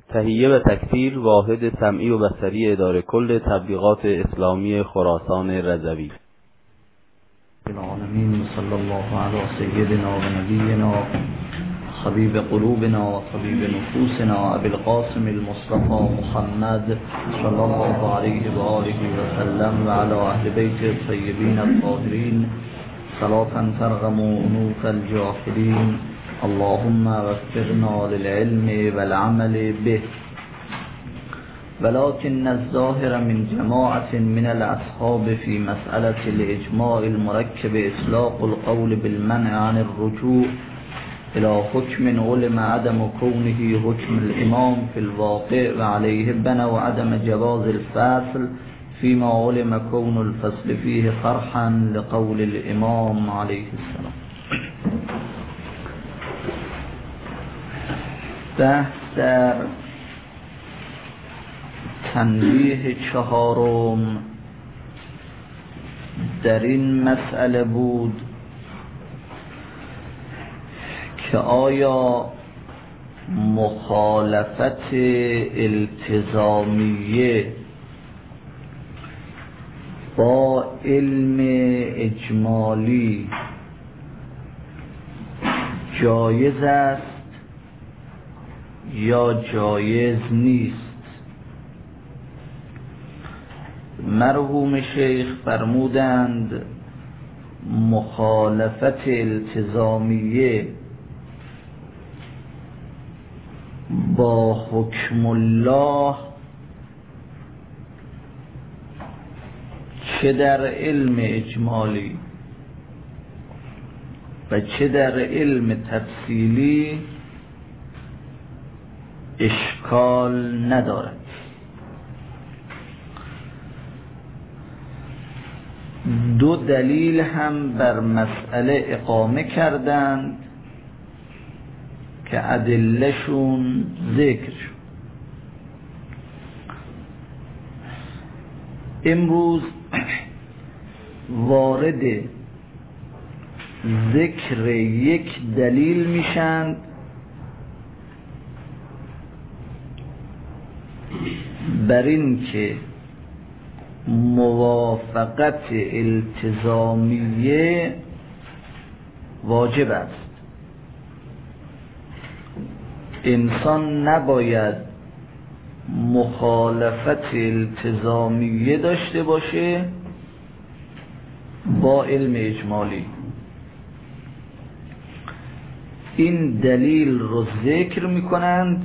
تهیه و تکثیر واحد سمعی و بصری اداره کل تبلیغات اسلامی خراسان رضوی. العالمین صلی الله علی سیدنا و نبینا حبیب قلوبنا و طبیب نفوسنا ابی القاسم المصطفى محمد صلی الله علیه و آله و سلم و علی اهل بیت الطیبین الطاهرین صلاة ترغم انوف الجاهلین. اللهم وفقنا للعلم والعمل به. ولكن الظاهر من جماعة من الأصحاب في مسألة الإجماع المركب إطلاق القول بالمنع عن الرجوع إلى حكم علم عدم كونه حكم الإمام في الواقع وعليه بنوا عدم جواز الفصل فيما علم كون الفصل فيه فرحا لقول الإمام عليه السلام. بحث در تنبیه چهارم در این مسئله بود که آیا مخالفت التزامیه با علم اجمالی جایز است یا جایز نیست. مرحوم شیخ فرمودند مخالفت التزامیه با حکم الله چه در علم اجمالی و چه در علم تفصیلی اشکال ندارد. دو دلیل هم بر مسئله اقامه کردند که ادلهشون ذکر شد. امروز وارد ذکر یک دلیل میشند بر این که موافقت التزامیه واجب است. انسان نباید مخالفت التزامیه داشته باشه با علم اجمالی. این دلیل رو ذکر میکنند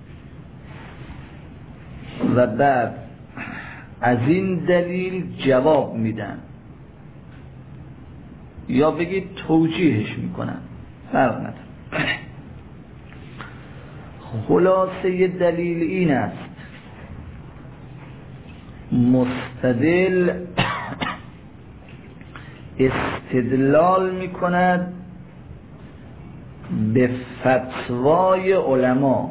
و بعد از این دلیل جواب میدن یا بگید توجیهش میکنن، فرق نداره. خلاصه دلیل این است مستدل استدلال میکند به فتوای علما.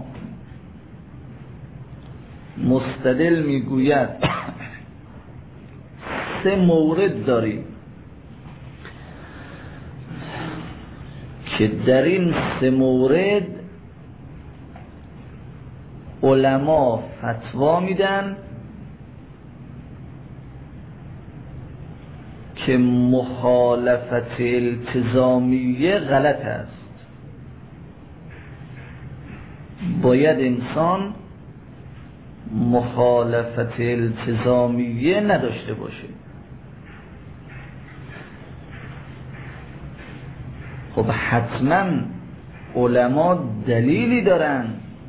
مستدل میگوید سه مورد داریم که در این سه مورد علما فتوا میدن که مخالفت التزامیه غلط است. باید انسان مخالفت التزامیه نداشته باشه. خب حتما علما دلیلی دارن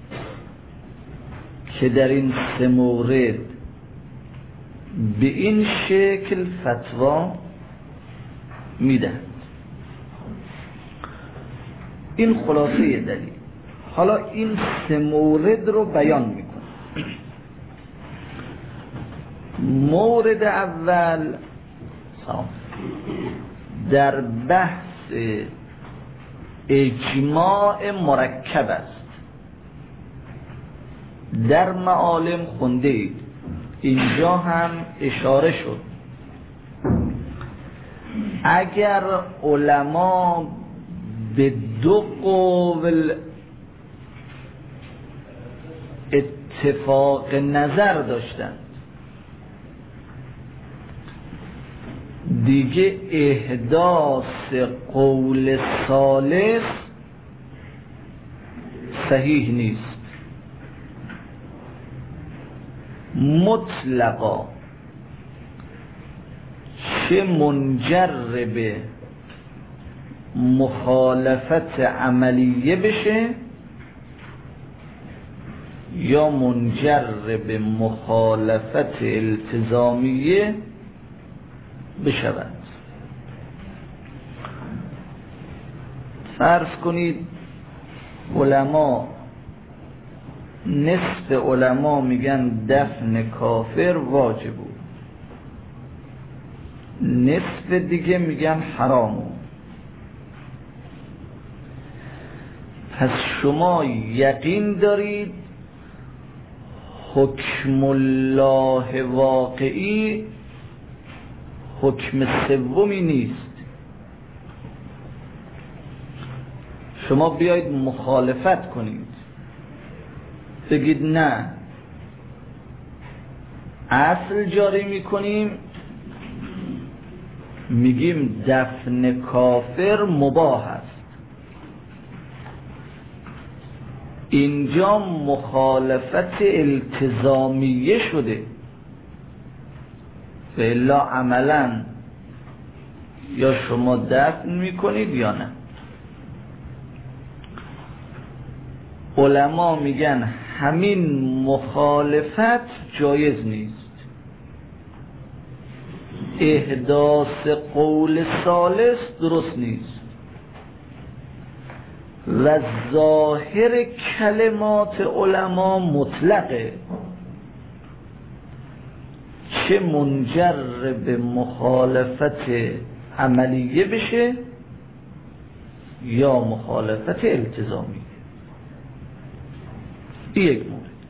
که در این سه مورد به این شکل فتوا میدن. این خلاصه دلیل. حالا این سه مورد رو بیان میکنه. مورد اول در بحث اجماع مرکب است. در معالم خونده اید، اینجا هم اشاره شد. اگر علما به دو قول اتفاق نظر داشتند، دیگه احداث قول ثالث صحیح نیست. مطلقا چه منجر به مخالفت عملیه بشه یا منجر به مخالفت التزامیه بشود. فرض کنید علما، نصف علما میگن دفن کافر واجب بود، نصف دیگه میگن حرامو. پس شما یقین دارید حکم الله واقعی حکم سومی نیست. شما بیایید مخالفت کنید، بگید نه اصل جاری میکنیم، میگیم دفن کافر مباح است. اینجا مخالفت التزامیه شده، فعلا عملا یا شما دفن میکنید یا نه. علما میگن همین مخالفت جایز نیست. احداث قول ثالث درست نیست و ظاهر کلمات علما مطلقه، چه منجر به مخالفت عملیه بشه یا مخالفت التزامی. یک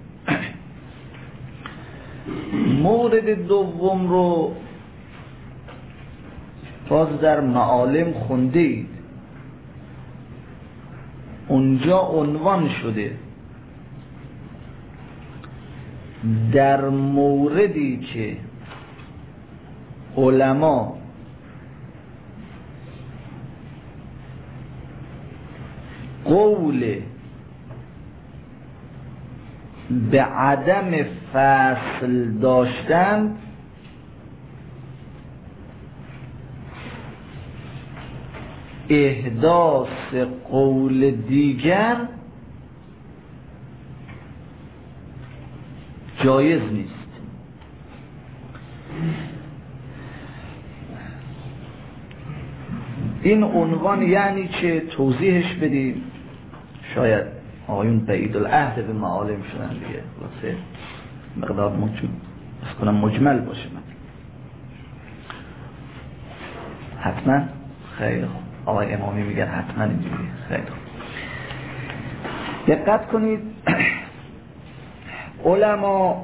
مورد دوم رو باز در معالم خوندید، اونجا عنوان شده در موردی که علما قول به عدم فصل داشتند، احداث قول دیگر جایز نیست. این عنوان یعنی چه؟ توضیحش بدیم. شاید آقایون بعید العهد به معالم شدن دیگه، واسه مقدار مجمل باشه. حتما خیلی خوب. آقای امامی میگن حتما اینجوری. خیلی خوب. دقت کنید، علما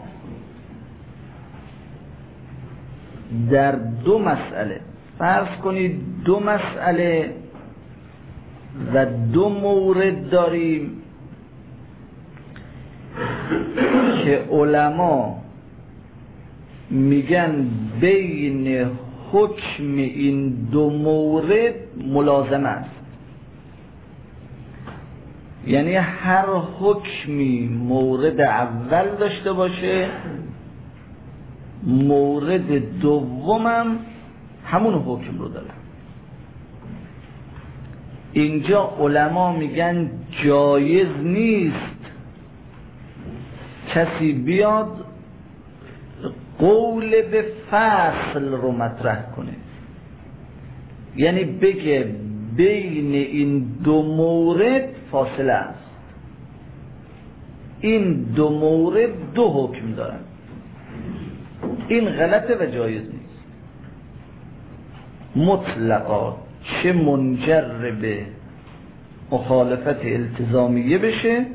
در دو مسئله، فرض کنید دو مسئله و دو مورد داریم که علما میگن بین حکم این دو مورد ملازمه است. یعنی هر حکمی مورد اول داشته باشه، مورد دومم همون حکم رو داره. اینجا علما میگن جایز نیست کسی بیاد قول به فصل رو مطرح کنه، یعنی بگه بین این دو مورد فاصله است، این دو مورد دو حکم دارن. این غلطه و جایز نیست. مطلقا چه منجر به مخالفت التزامیه بشه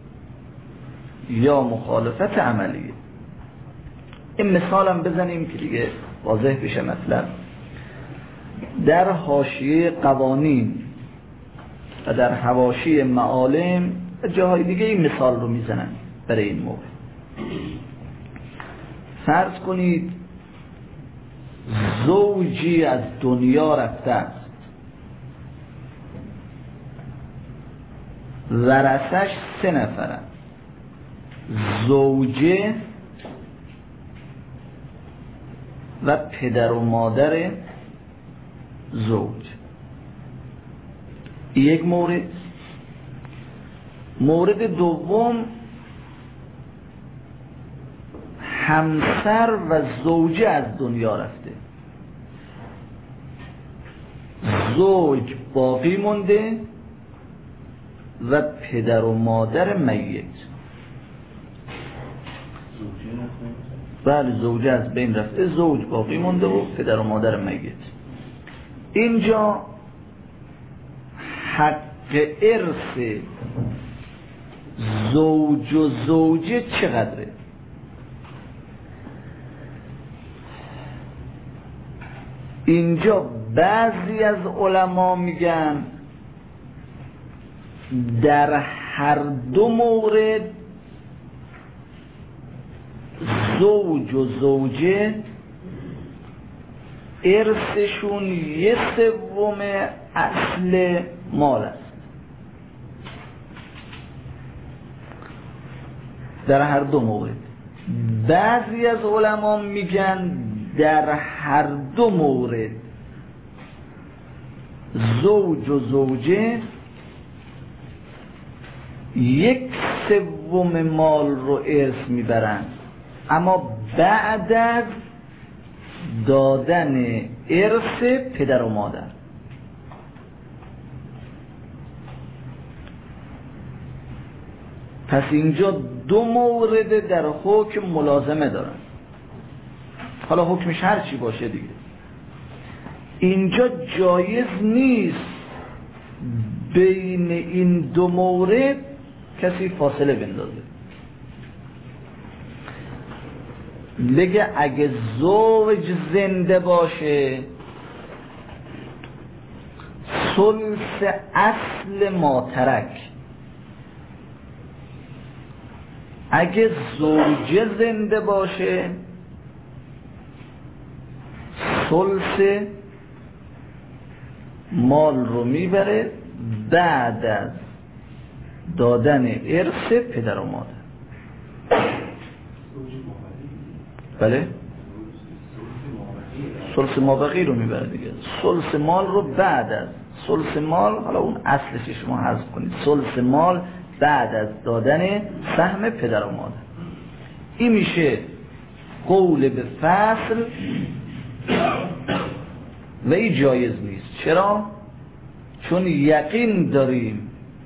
یا مخالفت عملیه. این مثالم بزنیم که دیگه واضح بشه. مثلا در حاشیه قوانین و در حواشی معالم و جاهای دیگه این مثال رو میزنن. برای این موقع. فرض کنید زوجی از دنیا رفته است، ورثش 3 نفرند، زوجه و پدر و مادر زوج. یک مورد. مورد دوم، همسر و زوجه از دنیا رفته، زوج باقی مونده و پدر و مادر میت. بله، زوجه از بین رفته، زوج باقی مونده و پدر و مادر میت. اینجا حق ارث زوج و زوجه چقدره؟ اینجا بعضی از علما میگن در هر دو مورد زوج و زوجه ارثشون 1/3 اصل مال است. در هر دو مورد. بعضی از علما میگن در هر دو مورد زوج و زوجه 1/3 مال رو ارث میبرند، اما بعد از دادن ارث پدر و مادر. پس اینجا 2 مورد در حکم ملازمه دارن. حالا حکمش هر چی باشه دیگه، اینجا جایز نیست بین این 2 مورد کسی فاصله بندازه، بگه اگه زوج زنده باشه ثلث اصل ما ترک، اگه زوجه زنده باشه ثلث مال رو میبره بعد از دادن ارث پدر و مادر. بله، ثلث مابقی رو میبره دیگه. ثلث مال رو بعد از ثلث مال، حالا اون اصلش شما حذف کنید، ثلث مال بعد از دادن سهم پدر و مادر. این میشه قول به فصل و این جایز نیست. چرا؟ چون یقین داریم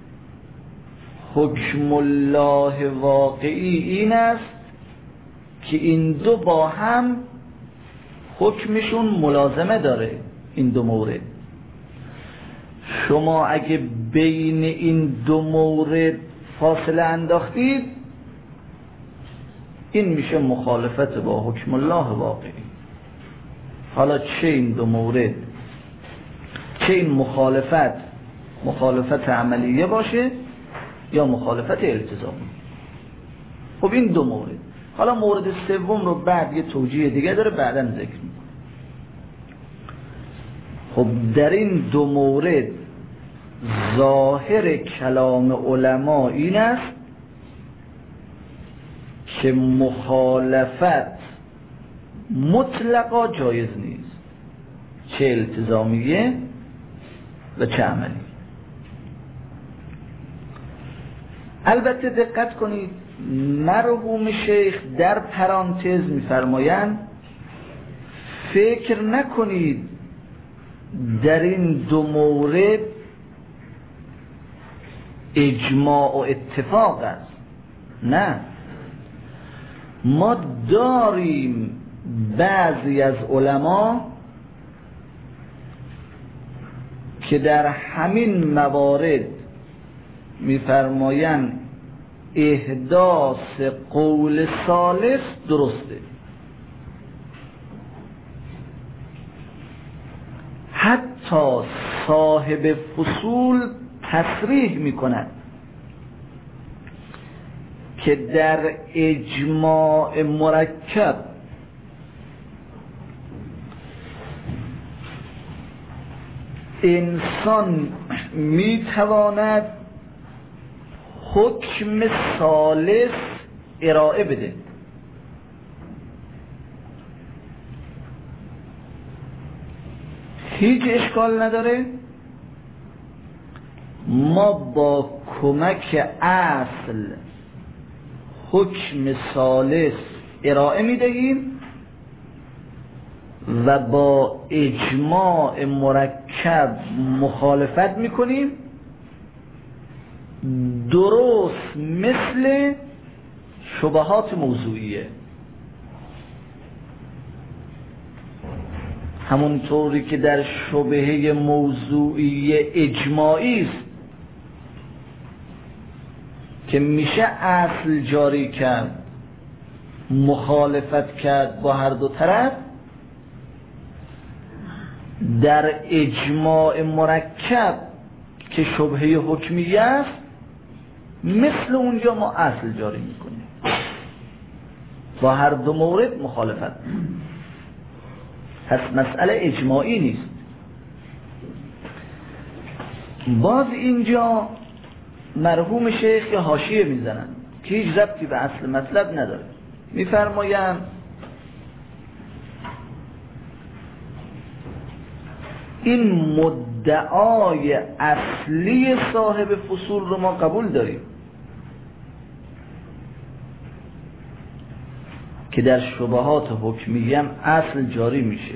حکم الله واقعی این است که این 2 با هم حکمشون ملازمه داره. این 2 مورد شما اگه بین این 2 مورد فاصله انداختید این میشه مخالفت با حکم الله واقعی. حالا چه این 2 مورد، چه این مخالفت عملیه باشه یا مخالفت التزامی. خب این 2 مورد. حالا مورد سوم رو بعد یه توجیه دیگه داره، بعداً ذکر می‌کنم. خب در این 2 مورد ظاهر کلام علما این است که مخالفت مطلقا جایز نیست، چه التزامیه و چه عملی. البته دقت کنید، مرحوم شیخ در پرانتز می‌فرمایند فکر نکنید در این 2 مورد اجماع و اتفاق است. نه، ما داریم بعضی از علما که در همین موارد می‌فرمایند احداث قول ثالث درسته. حتی صاحب فصول تصریح می‌کند که در اجماع مرکب انسان میتواند حکم ثالث ارائه بده. هیچ اشکال نداره ما با کمک اصل حکم ثالث ارائه میدهیم و با اجماع مرکب مخالفت میکنیم، درست مثل شبهات موضوعیه. همونطوری که در شبهه موضوعی اجماعی است که میشه اصل جاری کرد، مخالفت کرد با هر دو طرف، در اجماع مرکب که شبهه حکمیه است مثل اونجا ما اصل جاری میکنیم، با هر دو مورد مخالفت. پس مسئله اجماعی نیست. باز اینجا مرحوم شیخ که حاشیه میزنن که هیچ ربطی به اصل مطلب نداره، میفرمایند این مدعای اصلی صاحب فصول رو ما قبول داریم که در شبهات حکمیه هم اصل جاری میشه،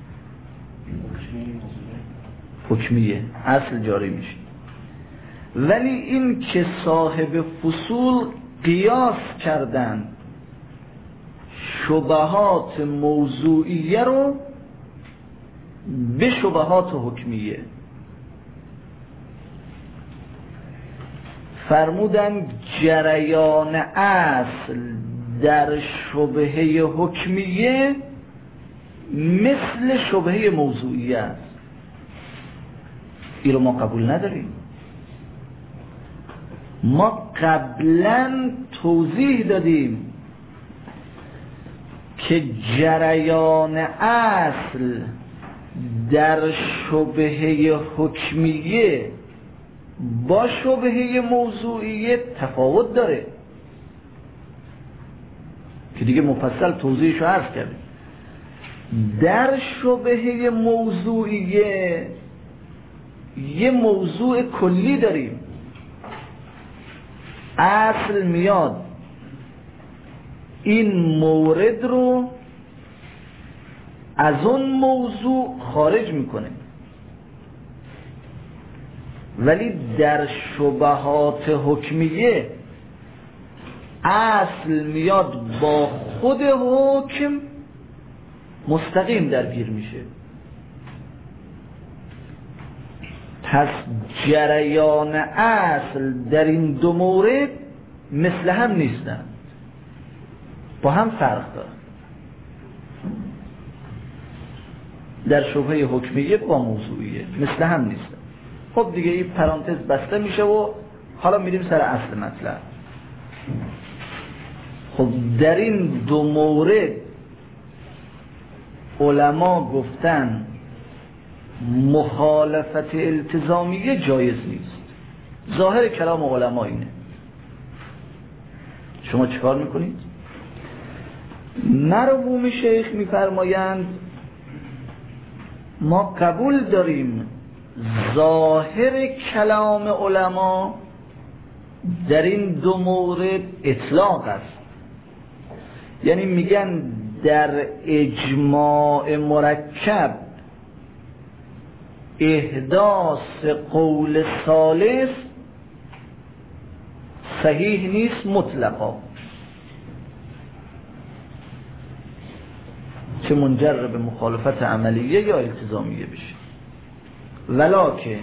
حکمیه اصل جاری میشه. ولی این که صاحب فصول قیاس کردن شبهات موضوعیه رو به شبهات حکمیه، فرمودن جریان اصل در شبهه حکمیه مثل شبهه موضوعیه است. این رو ما قبول نداریم. ما قبلا توضیح دادیم که جریان اصل در شبهه حکمیه با شبهه موضوعیه تفاوت داره که دیگه مفصل توضیحشو عرض کردیم. در شبهه موضوعیه یه موضوع کلی داریم، اصل میاد این مورد رو از اون موضوع خارج میکنه. ولی در شبهات حکمیه اصل میاد با خود حکم مستقیم درگیر میشه. پس جریان اصل در این دو مورد مثل هم نیستن، با هم فرق دارن. در شبهه حکمیه با موضوعیه مثل هم نیستن. خب دیگه این پرانتز بسته میشه و حالا میریم سر اصل مطلب. خب در این دو مورد علما گفتن مخالفت التزامیه جایز نیست. ظاهر کلام علما اینه. شما چیکار میکنید؟ مرحوم شیخ میفرمایند ما قبول داریم ظاهر کلام علما در این دو مورد اطلاق است. یعنی میگن در اجماع مرکب احداث قول ثالث صحیح نیست مطلقا، چه منجر به مخالفت عملیه یا التزامیه بشه. ولکن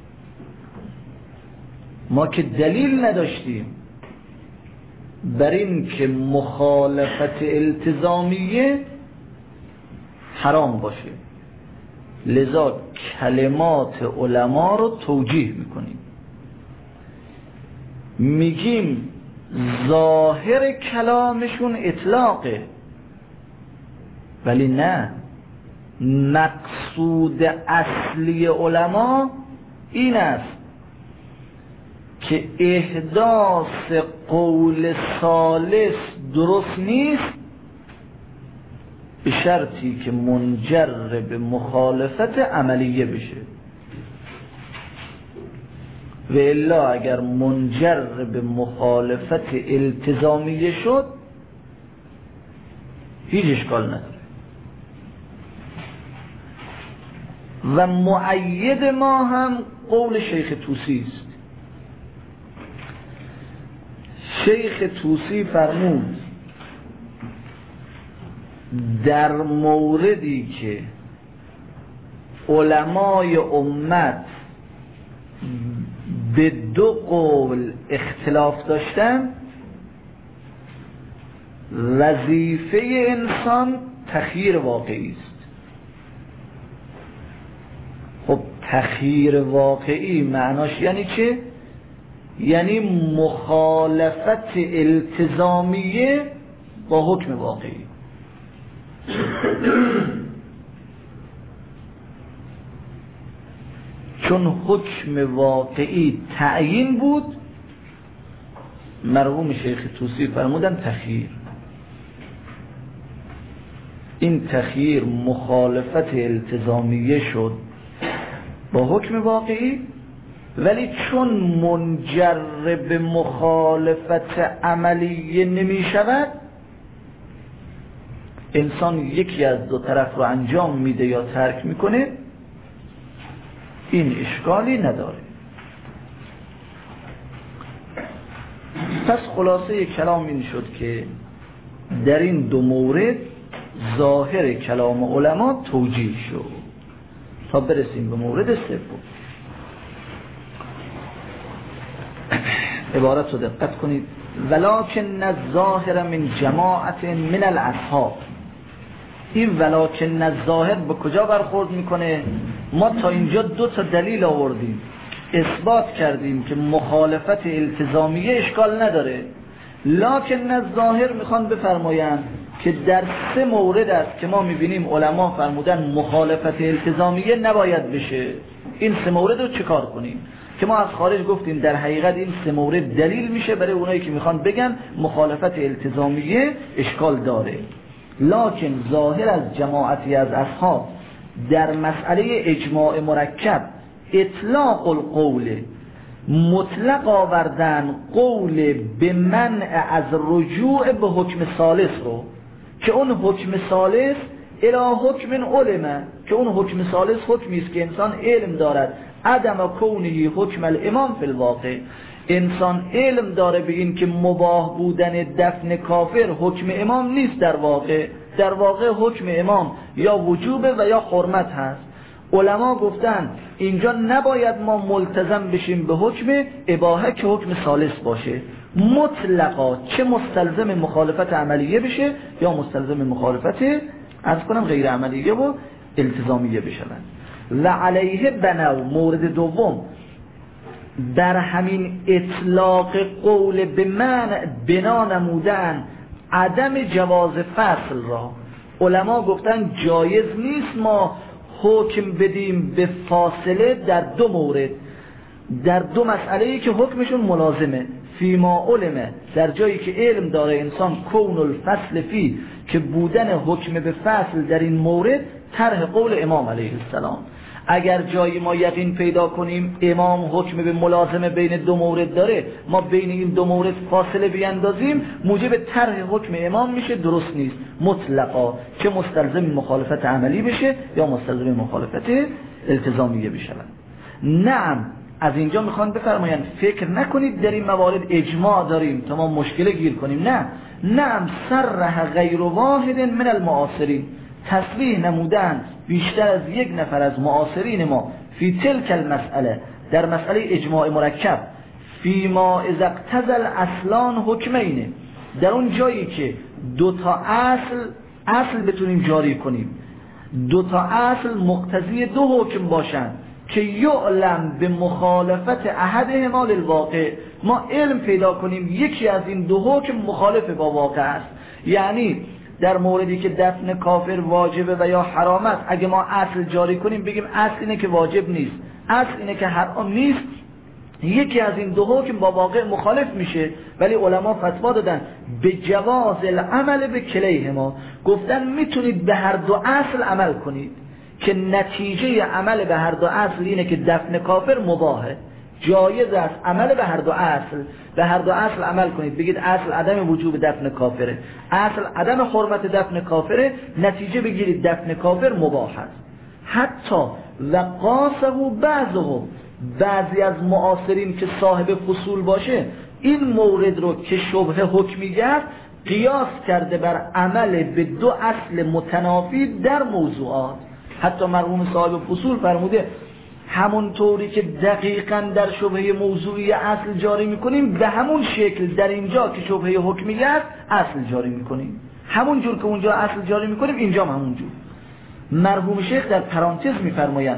ما که دلیل نداشتیم بر این که مخالفت التزامیه حرام باشه، لذا کلمات علما رو توجیه میکنیم. میگیم ظاهر کلامشون اطلاقه، ولی نه، مقصود اصلی علما این است که احداث قول ثالث درست نیست به شرطی که منجر به مخالفت عملیه بشه، و الا اگر منجر به مخالفت التزامیه شد هیچ اشکال نداره. و مؤید ما هم قول شیخ طوسی است. شیخ طوسی فرمود در موردی که علمای امت به دو قول اختلاف داشتن، وظیفه انسان تخییر واقعی است. خب تخییر واقعی معناش یعنی چه؟ یعنی مخالفت التزامیه با حکم واقعی. چون حکم واقعی تعیین بود، مرحوم شیخ طوسی فرمودن تخییر. این تخییر مخالفت التزامیه شد با حکم واقعی، ولی چون منجر به مخالفت عملیه نمی شود، انسان یکی از دو طرف رو انجام میده یا ترک میکنه، این اشکالی نداره. پس خلاصه کلام این شد که در این دو مورد ظاهر کلام علما توجیه شد تا برسیم به مورد سوم. عبارت رو دقت کنید. ولکن الظاهر من جماعت من الاصحاب. این ولکن الظاهر به کجا برخورد میکنه؟ ما تا اینجا دو تا دلیل آوردیم، اثبات کردیم که مخالفت التزامیه اشکال نداره، لکن الظاهر میخوان بفرمایند که در سه مورد است که ما میبینیم علما فرمودن مخالفت التزامیه نباید بشه. این سه مورد رو چیکار کنیم؟ که ما از خارج گفتیم در حقیقت این سه مورد دلیل میشه برای اونایی که میخوان بگن مخالفت التزامیه اشکال داره. لکن ظاهر از جماعتی از اصحاب در مسئله اجماع مرکب اطلاق القول، مطلق آوردن قول به منع از رجوع به حکم ثالث رو، که اون حکم ثالث الی حکم علمه، که اون حکم ثالث حکمی است که انسان علم دارد عدم کونه حکم الامام فی الواقع، انسان علم داره به این که مباح بودن دفن کافر حکم امام نیست، در واقع حکم امام یا وجوب و یا حرمت هست. علما گفتن اینجا نباید ما ملتزم بشیم به حکم اباحه که حکم ثالث باشه، مطلقا چه مستلزم مخالفت عملیه بشه یا مستلزم مخالفت غیر عملیه و التزامیه بشوند. و علیه بنو، مورد دوم، در همین اطلاق قول به منع بنا نمودن عدم جواز فصل را. علما گفتن جایز نیست ما حکم بدیم به فاصله در دو مورد، در دو مسئله‌ای که حکمشون ملازمه. فیما علمه، در جایی که علم داره انسان کون الفصل فی، که بودن حکم به فصل در این مورد طرح قول امام علیه السلام. اگر جایی ما یقین پیدا کنیم امام حکم به ملازمه بین دو مورد داره، ما بین این دو مورد فاصله بیندازیم موجب طرح حکم امام میشه، درست نیست. مطلقا چه مستلزم مخالفت عملی بشه یا مستلزم مخالفت التزامیه بشه. نعم، از اینجا میخوان بفرمایند فکر نکنید در این موارد اجماع داریم تا ما مشکل گیر کنیم. نه، نعم صرح غیر واحد من المعاصرین، تصریح نمودن بیشتر از یک نفر از معاصرین ما فی تلک المسئله، در مسئله اجماع مرکب، فی ما اذا اقتضى الاصلان حکمینه، در اون جایی که دو تا اصل بتونیم جاری کنیم، دو تا اصل مقتضی دو حکم باشن، که یعلم به مخالفت احدهما للواقع، ما علم پیدا کنیم یکی از این دو حکم مخالف با واقع است. یعنی در موردی که دفن کافر واجبه و یا حرام است، اگه ما اصل جاری کنیم بگیم اصل اینه که واجب نیست، اصل اینه که حرام نیست، یکی از این دو حکم با واقع مخالف میشه، ولی علما فتوا دادن به جواز العمل به کلیهما، گفتن میتونید به هر دو اصل عمل کنید که نتیجه عمل به هر دو اصل اینه که دفن کافر مباهه، جایز است عمل به هر دو اصل، به هر دو اصل عمل کنید، بگید اصل عدم وجوب دفن کافره، اصل عدم حرمت دفن کافره، نتیجه بگیرید دفن کافر مباح است. حتی و قاسه بعضهم، بعضی از معاصرین که صاحب فصول باشه این مورد رو که شبه حکمیه است قیاس کرده بر عمل به دو اصل متنافی در موضوعات. حتی مرحوم صاحب فصول فرموده همون طوری که دقیقاً در شبهه موضوعی اصل جاری میکنیم به همون شکل در اینجا که شبهه حکمیه است اصل جاری میکنیم، همون جور که اونجا اصل جاری میکنیم اینجا هم همون جور. مرحوم شیخ در پرانتز میفرمایند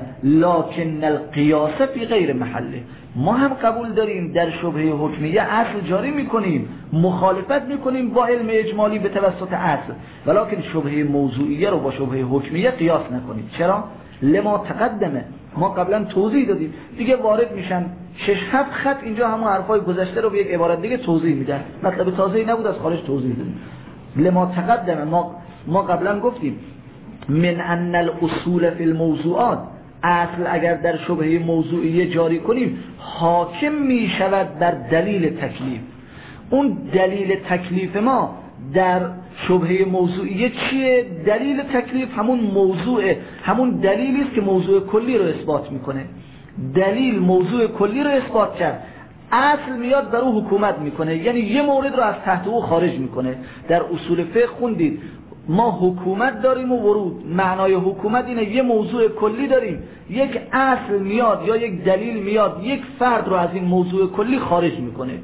لکن القیاس فی غیر محله، ما هم قبول داریم در شبهه حکمیه اصل جاری میکنیم، مخالفت میکنیم با علم اجمالی به توسط اصل، ولکن شبهه موضوعیه رو با شبهه حکمیه قیاس نکنید. چرا؟ لما تقدمه، ما قبلا توضیح دادیم، دیگه وارد میشن 6-7 خط اینجا همون حرفای گذشته رو به یک عبارت دیگه توضیح میدن، مطلب تازه‌ای نبود از خارج توضیح دادیم. لما تقدمه، ما قبلا گفتیم من ان الاصول فی الموضوعات، اصل اگر در شبهه موضوعیه جاری کنیم حاکم می شود بر دلیل تکلیف. اون دلیل تکلیف ما در شبهه موضوعیه چیه؟ دلیل تکلیف همون موضوعه، همون دلیلی است که موضوع کلی رو اثبات میکنه. دلیل موضوع کلی رو اثبات کرد، اصل میاد بر او حکومت میکنه، یعنی یه مورد رو از تحت او خارج میکنه. در اصول فقه خوندید ما حکومت داریم و ورود، معنای حکومت اینه یه موضوع کلی داریم، یک اصل میاد یا یک دلیل میاد یک فرد رو از این موضوع کلی خارج میکنه.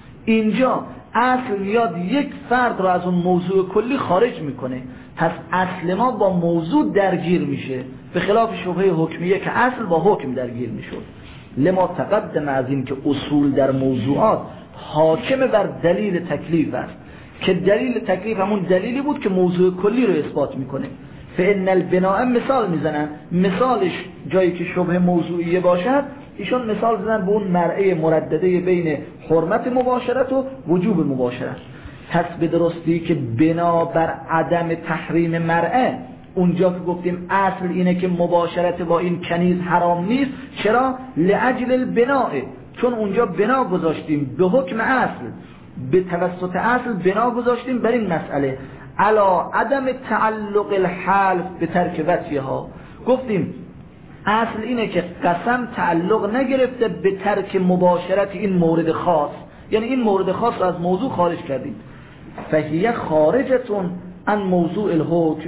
اینجا اصل میاد یک فرد رو از اون موضوع کلی خارج میکنه، پس اصل ما با موضوع درگیر میشه، به خلاف شبهه حکمیه که اصل با حکم درگیر میشد. لما تقدم از این که اصول در موضوعات حاکم بر دلیل تکلیف است، که دلیل تکلیف همون دلیلی بود که موضوع کلی رو اثبات میکنه. فإن البناء مثال میزنن، مثالش جایی که شبه موضوعیه باشد ایشون مثال زدن به اون مرعه مردده بین حرمت مباشرت و وجوب مباشرت. پس به درستی که بنا بر عدم تحریم مرعه، اونجا که گفتیم اصل اینه که مباشرت با این کنیز حرام نیست، چرا؟ لأجل البناء، چون اونجا بنا گذاشتیم به حکم اصل، به توسط اصل بنا گذاشتیم بر این مسئله علا عدم تعلق الحلف به ترک وصیها. گفتیم اصل اینه که قسم تعلق نگرفته به ترک مباشرت این مورد خاص، یعنی این مورد خاص رو از موضوع خارج کردیم. فهیه خارجتون عن موضوع الحکم.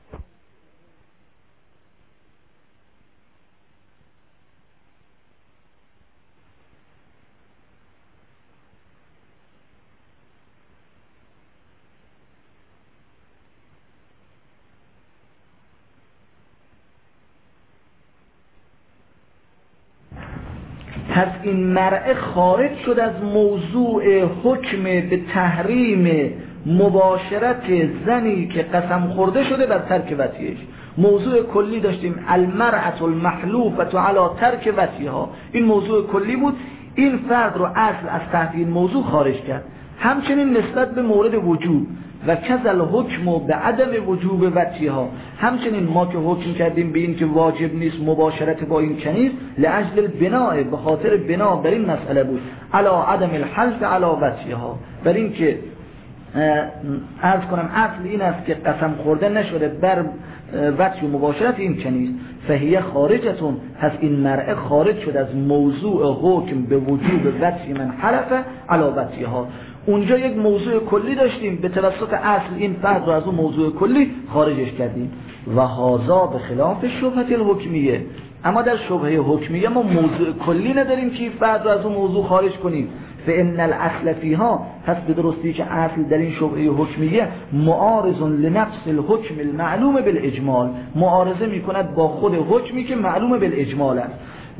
پس این مرعه خارج شد از موضوع حکم به تحریم مباشرت زنی که قسم خورده شده بر ترک وصیش. موضوع کلی داشتیم المرأة المحلوفة علی ترک وصیها، این موضوع کلی بود، این فرد رو اصل از تحت این موضوع خارج کرد. همچنین نسبت به مورد وجوب و کذل حکم به عدم وجوب وصیها، همچنین ما که حکم کردیم به این که واجب نیست مباشرت با این کنیز لاجل البناء، به خاطر بنا بر این مسئله بود، علا عدم الحلف علا وصیها، بر این که عرض کنم اصل این است که قسم خورده نشده بر وصی و مباشرت این کنیز. فهیه خارجتون، پس این مرعه خارج شد از موضوع حکم به وجوب وصی من حلف علا وصیها. اونجا یک موضوع کلی داشتیم، به توسط اصل این فرد رو از اون موضوع کلی خارجش کردیم. و هازا به خلاف شبهه الحکمیه، اما در شبهه حکمیه ما موضوع کلی نداریم که این فرد رو از اون موضوع خارج کنیم. فإن الاصل فیها، پس به درستی که اصل در این شبهه حکمیه معارض لنفس الحکم المعلوم بالاجمال، معارضه میکند با خود حکمی که معلوم بالاجمال است.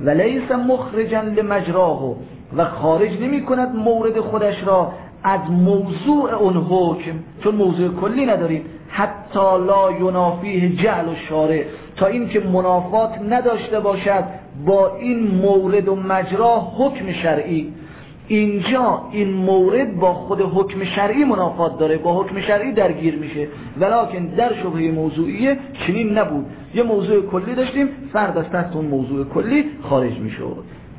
ولیس مخرجا لمجراه و خارج نمی کند مورد خودش را از موضوع اون حکم، چون موضوع کلی نداریم. حتی لا ینافیه جعل الشارع، تا این که منافات نداشته باشد با این مورد و مجرا حکم شرعی. اینجا این مورد با خود حکم شرعی منافات داره، با حکم شرعی درگیر میشه، ولکن در شبهه موضوعیه چنین نبود. یه موضوع کلی داشتیم، فرد از تحت اون موضوع کلی خارج میشد.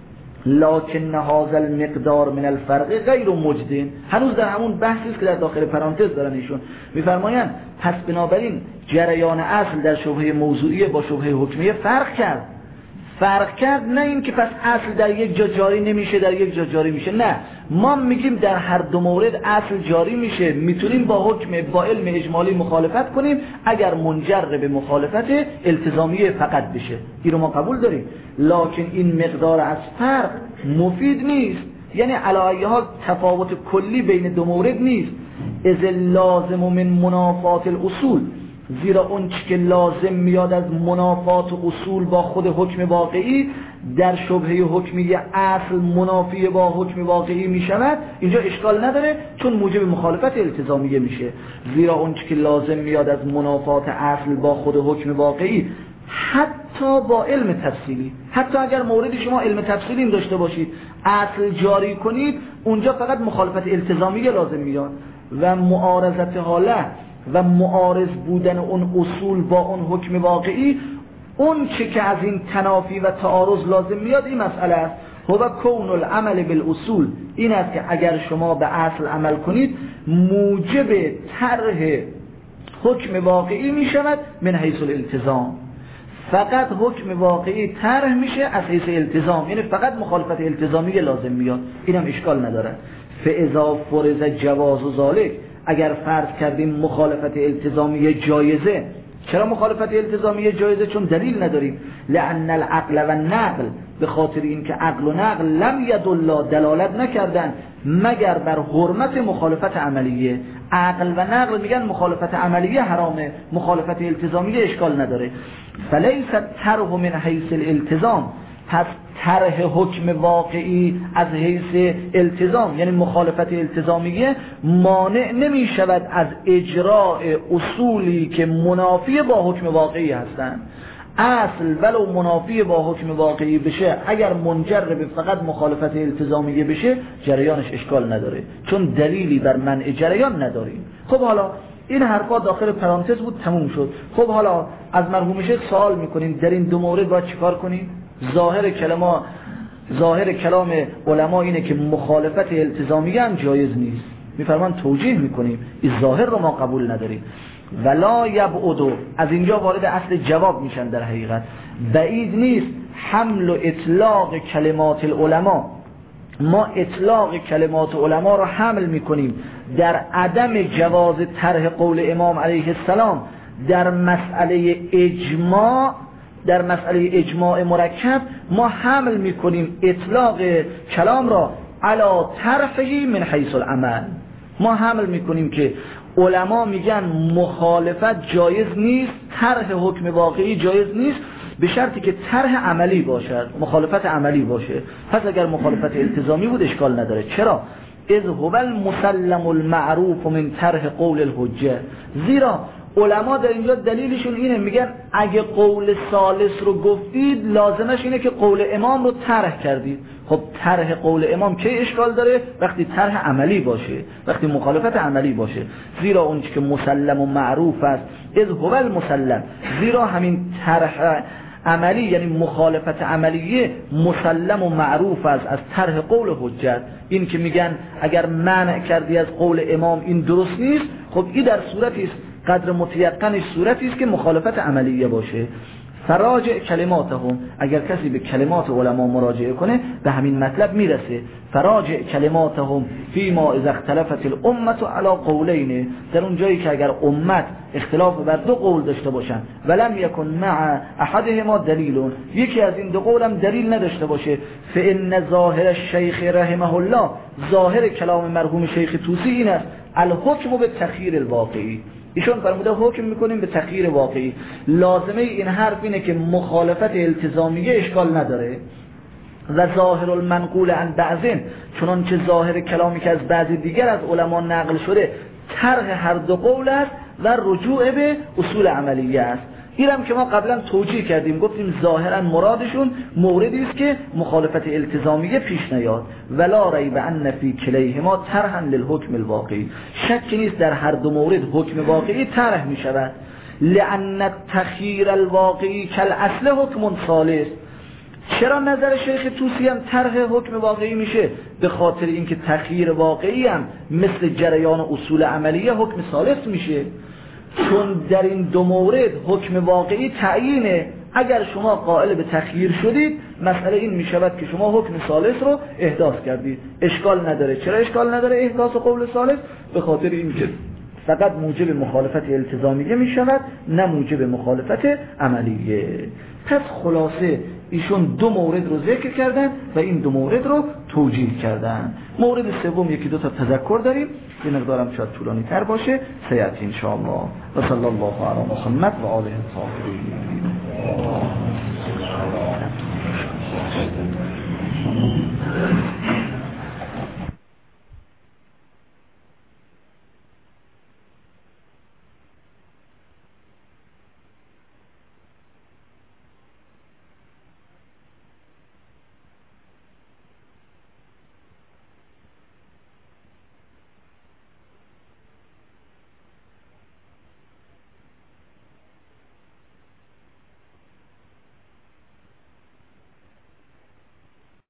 لکن هذا المقدار من الفرق غیر مجد، هنوز در همون بحثی است که در داخل پرانتز دارن ایشون میفرمایند پس بنابراین جریان اصل در شبهه موضوعیه با شبهه حکمیه فرق کرد، نه این که پس اصل در یک جا جاری نمیشه در یک جا جاری میشه، نه، ما میگیم در هر دو مورد اصل جاری میشه، میتونیم با حکم با علم اجمالی مخالفت کنیم اگر منجر به مخالفت التزامیه فقط بشه، این رو ما قبول داریم. لکن این مقدار از فرق مفید نیست، یعنی علی ای حال تفاوت کلی بین دو مورد نیست. اذ لازم من منافات الاصول، زیرا اون چی که لازم میاد از منافات اصول با خود حکم واقعی در شبهه حکمی اصل منافی با حکم واقعی میشود، اینجا اشکال نداره چون موجب مخالفت التزامیه میشه. زیرا اون چی که لازم میاد از منافات اصل با خود حکم واقعی حتی با علم تفصیلی، حتی اگر موردی شما علم تفصیلی داشته باشید اصل جاری کنید، اونجا فقط مخالفت التزامیه لازم میاد و معارضت حاله و معارض بودن اون اصول با اون حکم واقعی، اون چه که از این تنافی و تعارض لازم میاد این مسئله است. هو کون العمل بالاصول، این است که اگر شما به اصل عمل کنید موجب طرح حکم واقعی میشود من حیث الالتزام، فقط حکم واقعی طرح میشه از حیث التزام، یعنی فقط مخالفت التزامی لازم میاد، اینم اشکال نداره. فاذا فرض جواز ذلک، اگر فرض کردیم مخالفت التزامی جایزه. چرا مخالفت التزامی جایزه؟ چون دلیل نداریم. لأن العقل و النقل، به خاطر اینکه عقل و نقل لم یدل، دلالت نکردن مگر بر حرمت مخالفت عملیه. عقل و نقل میگن مخالفت عملیه حرامه، مخالفت التزامی اشکال نداره. فلیس طرح من حیث الالتزام، پس طرح حکم واقعی از حیث التزام یعنی مخالفت التزامیه مانع نمی شود از اجراء اصولی که منافی با حکم واقعی هستند. اصل ولو منافی با حکم واقعی بشه، اگر منجر به فقط مخالفت التزامیه بشه جریانش اشکال نداره، چون دلیلی بر منع جریان نداریم. خب حالا این حرفا داخل پرانتز بود، تموم شد. خب حالا از مرحوم شیخ سوال میکنیم در این دو مورد باید چیکار کنیم؟ ظاهر کلام علما اینه که مخالفت التزامیه هم جایز نیست. میفرمان توجیه میکنیم این ظاهر رو ما قبول نداریم. ولا یبعدو، از اینجا وارد اصل جواب میشن. در حقیقت بعید نیست حمل و اطلاق کلمات العلماء، ما اطلاق کلمات علما رو حمل میکنیم در عدم جواز طرح قول امام علیه السلام در مسئله اجماع. در مسئله اجماع مرکب ما حمل میکنیم اطلاق کلام را علی طرحه من حیث العمل. ما حمل میکنیم که علما میگن مخالفت جایز نیست، طرح حکم واقعی جایز نیست، به شرطی که طرح عملی باشد، مخالفت عملی باشه. پس اگر مخالفت التزامی بود اشکال نداره. چرا؟ اذ هو المسلم المعروف من طرح قول الحجه، زیرا علما در اینجا دلیلشون اینه، میگن اگه قول ثالث رو گفتید لازمش اینه که قول امام رو طرح کردید. خب طرح قول امام کی اشکال داره؟ وقتی طرح عملی باشه، وقتی مخالفت عملی باشه. زیرا اون که مسلم و معروف است، اذ هو المسلم، زیرا همین طرح عملی یعنی مخالفت عملیه مسلم و معروف است از طرح قول حجت. این که میگن اگر منع کردی از قول امام این درست نیست، خب این در صورتی است قدر متیقنش صورتی است که مخالفت عملیه باشه. فراجع کلماتهم، اگر کسی به کلمات علما مراجعه کنه به همین مطلب میرسه. فراجع کلماتهم فيما اذا اختلفت الامه على قولین، در اون جایی که اگر امت اختلاف بر دو قول داشته باشن ولم یکن مع احدهما دلیل، یکی از این دو قول هم دلیل نداشته باشه، فان ظاهر الشیخ رحمه الله، ظاهر کلام مرحوم شیخ طوسی این است الحکم بالتخییر الواقعی. ایشون فرموده حکم میکنیم به تغییر واقعی. لازمه این حرف اینه که مخالفت التزامیه اشکال نداره، و ظاهر المنقول عن بعضین، چنانچه ظاهر کلامی که از بعضی دیگر از علما نقل شده طرح هر دو قول است و رجوع به اصول عملیه است. اینم که ما قبلا توجیه کردیم، گفتیم ظاهرا مرادشون موردی است که مخالفت التزامیه پیش نیاد. ولا ریب ان فی کلیهما طرحا للحکم الواقعی، شک نیست در هر دو مورد حکم واقعی طرح می شود. لان التخییر الواقعی کالاصل حکم ثالث. چرا نظر شیخ طوسی هم طرح حکم واقعی میشه؟ به خاطر اینکه تخییر واقعی هم مثل جریان اصول عملیه حکم ثالث میشه، چون در این دو مورد حکم واقعی تعیینه. اگر شما قائل به تخییر شدید، مسئله این میشود که شما حکم ثالث رو احداث کردید. اشکال نداره. چرا اشکال نداره احداث قول ثالث؟ به خاطر اینکه فقط موجب مخالفت التزامیه میشود، نه موجب مخالفت عملیه. پس خلاصه ایشون دو مورد رو ذکر کردن و این دو مورد رو توجیه کردن. مورد سوم یکی دو تا تذکر داریم، یه مقدارم شاید طولانی تر باشه، سیأتی ان شاء الله. و صلی الله علی محمد و آله الطاهرین.